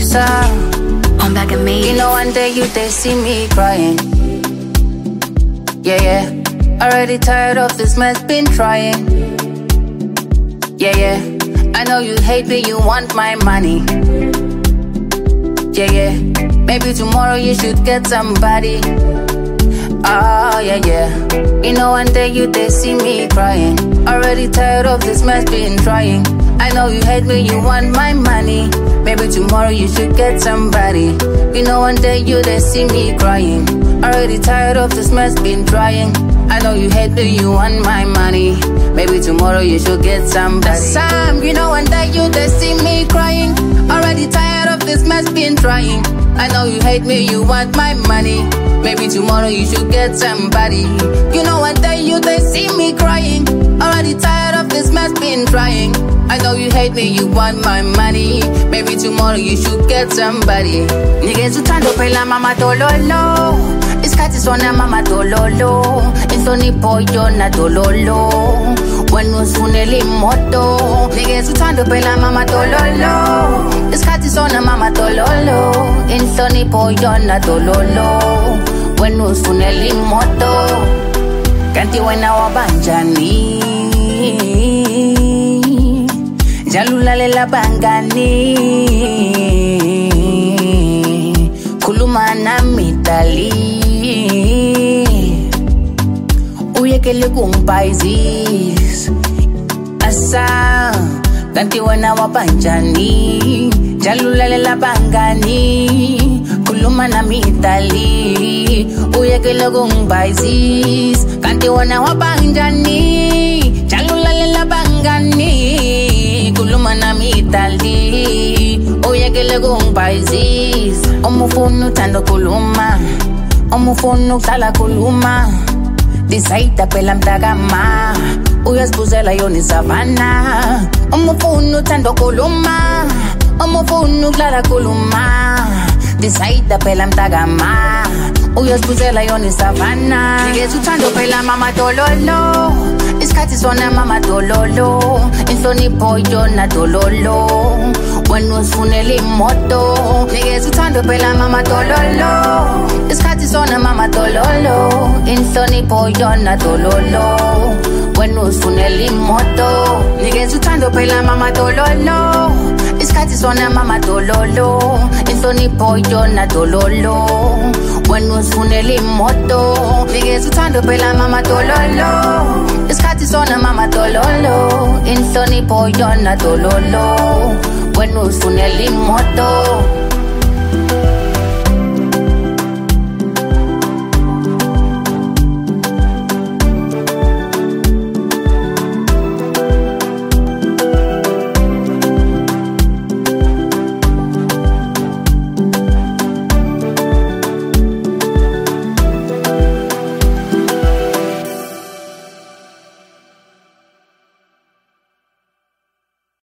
Asa, I'm back and me. you know one day you they see me crying. Yeah, yeah. Already tired of this mess, been trying. Yeah, yeah. I know you hate me, you want my money. Yeah, yeah. Maybe tomorrow you should get somebody. Oh, yeah, yeah. You know one day you they see me crying. Already tired of this mess, been trying. I know you hate me, you want my money. Maybe tomorrow you should get somebody. You know one day you they see me crying. Already tired of this mess, been trying. I know you hate me, you want my money. Maybe tomorrow you should get somebody. Sam, you know one day you they see me crying. Already tired of this mess, been trying. I know you hate me, you want my money. Maybe tomorrow you should get somebody. You know one day you they see me crying. Already tired of this mess, been trying. I know you hate me, you want my money. Maybe tomorrow you should get somebody. Niggas uthando phela mama dololo. Isikhathi sona mama dololo. Inhlonipho yona dololo. Wena usunela imoto. Niggas uthando phela mama dololo. Isikhathi sona mama dololo. Inhlonipho yona dololo. Wena usunela imoto. Kanti wena wabanjani? Jalulalela bangani. Khuluma nami dali. Uyekele kungibhayizisa. Asa, kanti wena wabanjani? Jalulalela bangani. Khuluma nami dali. Uyekele kungibhayizisa. Kanti wena wabanjani? Jalulalela bangani. Khuluma nami dali. Uyekele kungibhayizisa. Umufuna uthanda khuluma. Umufuna ukuhlala khuluma. Decide phela mntakama. Uyazibuzela yona isavana. Umufuna uthanda khuluma. Umufuna ukuhlala khuluma. Decide phela mntakama. Uyazibuzela yona isavana. Niggas uthando phela mama dololo. Isikhathi sona mama dololo. Inhlonipho yona dololo. Wena usunela imoto. Niggas uthando phela mama dololo. Isikhathi sona mama dololo. Inhlonipho yona dololo. Wena usunela imoto. Niggas uthando phela mama dololo. Isikhathi sona mama dololo. Inhlonipho yona dololo. Wena usunela imoto. Niggas uthando phela mama dololo. Isikhathi sona mama dololo. Inhlonipho yona dololo. Wena usunela imoto.